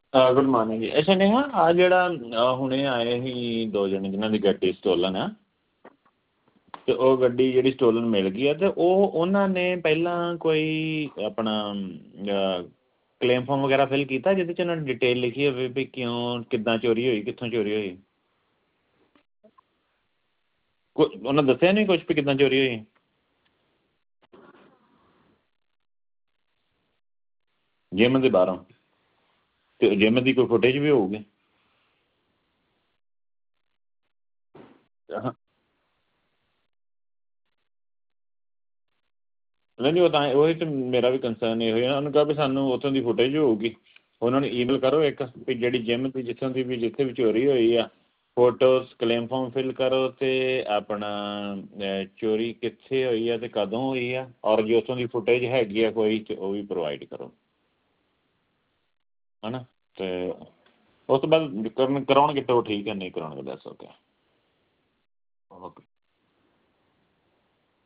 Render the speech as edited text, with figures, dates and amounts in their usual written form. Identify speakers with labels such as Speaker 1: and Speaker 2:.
Speaker 1: Good morning ਜੀ। ਅੱਛਾ ਨੇਹਾ, ਆ ਜਿਹੜਾ ਹੁਣੇ ਆਏ ਸੀ ਦੋ ਜਣੇ ਜਿਨ੍ਹਾਂ ਦੀ ਗੱਡੀ ਸਟੋਲਨ ਆ, ਅਤੇ ਉਹ ਗੱਡੀ ਜਿਹੜੀ ਸਟੋਲਨ ਮਿਲ ਗਈ ਆ, ਅਤੇ ਉਹਨਾਂ ਨੇ ਪਹਿਲਾਂ ਕੋਈ ਆਪਣਾ ਕਲੇਮ ਫਾਰਮ ਵਗੈਰਾ ਫਿਲ ਕੀਤਾ ਜਿਹਦੇ 'ਚ ਉਹਨਾਂ ਨੇ ਡਿਟੇਲ ਲਿਖੀ ਹੋਵੇ ਵੀ ਕਿਉਂ ਕਿੱਦਾਂ ਚੋਰੀ ਹੋਈ, ਕਿੱਥੋਂ ਚੋਰੀ ਹੋਈ? ਉਹਨਾਂ ਦੱਸਿਆ ਨਹੀਂ ਕੁਛ ਵੀ ਕਿੱਦਾਂ ਚੋਰੀ ਹੋਈ? ਜਿਮ ਦੇ ਬਾਹਰੋਂ? ਅਤੇ ਜਿਮ ਦੀ ਕੋਈ ਫੁਟੇਜ ਵੀ ਹੋਊਗੀ? ਹਾਂ, ਨਹੀਂ ਨਹੀਂ, ਉਹ ਤਾਂ ਉਹੀ ਤਾਂ ਮੇਰਾ ਵੀ ਕੰਸਰਨ ਇਹੋ ਹੀ ਨਾ। ਉਹਨੂੰ ਕਿਹਾ ਵੀ ਸਾਨੂੰ ਉੱਥੋਂ ਦੀ ਫੁਟੇਜ ਹੋਊਗੀ, ਉਹਨਾਂ ਨੂੰ ਈਮੇਲ ਕਰੋ ਇੱਕ ਵੀ ਜਿਹੜੀ ਜਿਮ ਦੀ ਜਿੱਥੋਂ ਦੀ ਵੀ ਜਿੱਥੇ ਵੀ ਚੋਰੀ ਹੋਈ ਆ, ਫੋਟੋਸ ਕਲੇਮ ਫਾਰਮ ਫਿਲ ਕਰੋ, ਅਤੇ ਆਪਣਾ ਚੋਰੀ ਕਿੱਥੇ ਹੋਈ ਆ ਅਤੇ ਕਦੋਂ ਹੋਈ ਆ, ਔਰ ਜੇ ਉੱਥੋਂ ਦੀ ਫੁਟੇਜ ਹੈਗੀ ਆ ਕੋਈ ਤਾਂ ਉਹ ਵੀ ਪ੍ਰੋਵਾਈਡ ਕਰੋ, ਹੈ ਨਾ। ਅਤੇ ਉਸ ਤੋਂ ਬਾਅਦ ਕਰਾਉਣਗੇ ਤਾਂ ਉਹ ਠੀਕ ਹੈ, ਨਹੀਂ ਕਰਾਉਣਗੇ ਦੱਸ ਓਕੇ। ਓਕੇ।